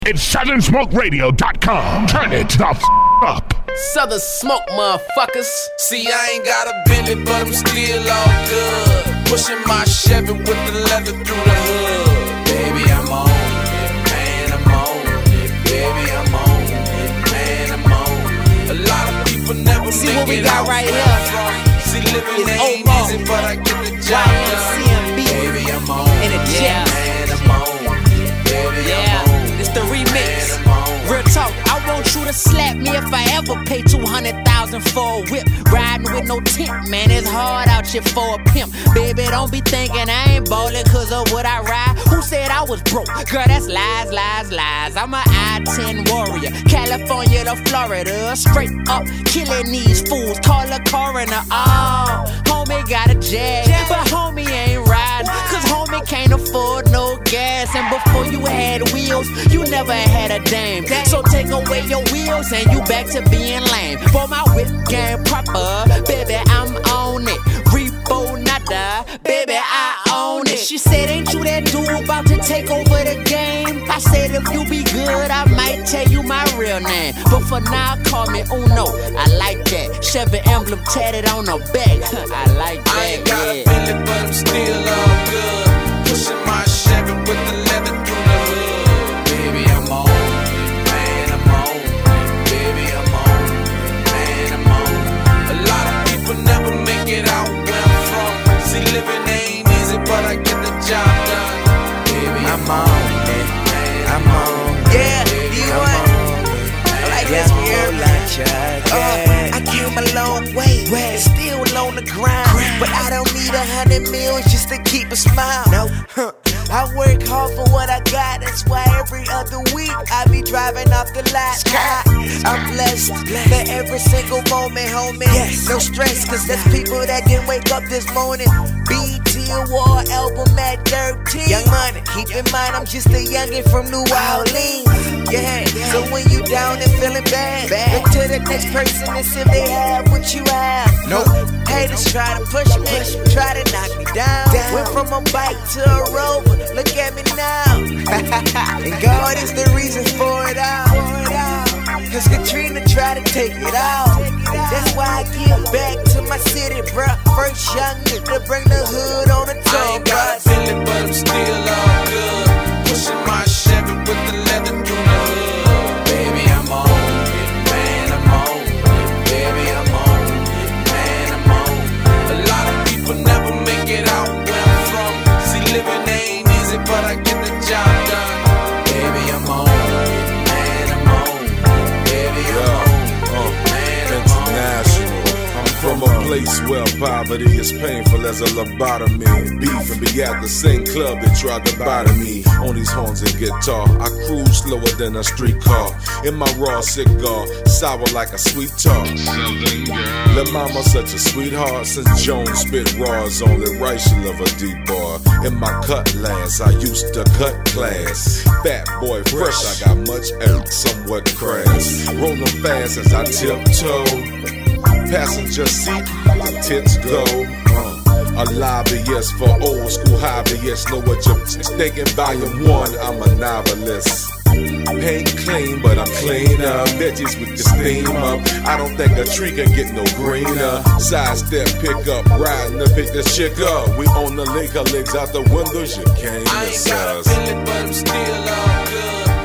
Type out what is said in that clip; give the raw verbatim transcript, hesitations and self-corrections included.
It's Southern Smoke Radio dot com. Turn it the f*** up. Southern Smoke, motherfuckers. See, I ain't got a Bentley, but I'm still all good. Pushing my Chevy with the leather through the hood. Baby, I'm on it, man, I'm on it. Baby, I'm on it, man, I'm on it. A lot of people never See make what we it got out right where here. I'm from. See, living It's ain't Omar. easy, but I get the job Y M done. C M B. Baby, I'm on In a it, jet. man, I'm on it. Baby, Yeah, I'm on it. it's the remix. Man, I'm on it. Real talk, I want you to slap me if I ever pay two hundred thousand for a whip. Riding with no tint, man, it's hard out here for a pimp. Baby, don't be thinking I ain't ballin' cause of what I ride. Who said I was broke? Girl, that's lies, lies, lies. I'm a I ten warrior, California to Florida. Straight up, killing these fools, call a coroner. Oh, homie got a jag, but homie ain't riding, cause homie can't afford no gas. And before you had wheels, you never had a dame. So take away your wheels and you back to being lame. For my whip game proper, baby, I'm on it. Repo nada, baby, I own it. She said, ain't you that dude about to take over the game? I said, if you be good, I might tell you my real name. But for now, call me Uno. I like that. Chevy emblem tatted on the back. I like that, I ain't got yeah. a Bentley, but I'm still all good. Pushing my Chevy with the leather through the hood. Baby, I'm on it, man, I'm on it. Baby, I'm on it, man, I'm on it. A lot of people never make it out where I'm from. See, living ain't easy, but I get the job done. Baby, I'm on it, man, I'm on it. Yeah, you want? I like this here. Uh, I came a long way, still on the grind. But I don't need a hundred millions just to keep a smile. No, huh. I work hard for what I got. That's why every other week I be driving off the lot. I'm blessed for every single moment, homie. No stress, cause there's people that didn't wake up this morning. B T Award album at thirteen. Young Money, keep in mind I'm just a youngin' from New Orleans. Yeah, so when you down and feeling bad, look to the next person and see if they have what you have. Nope. Haters try to push me, try to knock me down. Went from a bike to a Rover, look at me now. And God is the reason for it all. Cause Katrina tried to take it out. That's why I give back to my city, bruh. First young nigga to bring the hood on the I tour ain't got bus. a Bentley, but I'm still all good. Pushing my Chevy with the leather through the hood. Baby, I'm on it, man, I'm on it. Baby, I'm on it, man, I'm on it. A lot of people never make it out where I'm from. See, living ain't easy, but I get the job done. Baby, I'm on it, man, I'm on it. Baby, I'm on it, man, I'm on it. International. I'm from a place where poverty is painful as a lobotomy. Beef and be at the same club that tried to bother me. On these horns and guitar, I cruise slower than a street car. In my raw cigar, sour like a sweet tart. Lil' mama such a sweetheart. Since Jones spit raws, only right she love a deep bar. In my cutlass, I used to cut class. Fat boy fresh, I got much air, somewhat crass. Rolling fast as I tiptoe. Passenger seat, my tits go. Uh, a lobbyist for old school hobbyists. Know what you're thinking, volume one, I'm a novelist. Ain't clean, but I'm cleaner. Veggies with the steam up. I don't think a tree can get no greener. Sidestep, pick up, riding to pick this chick up. We on the lake, her legs out the windows, you can't I ain't miss got a us. Bentley, but I'm still all good.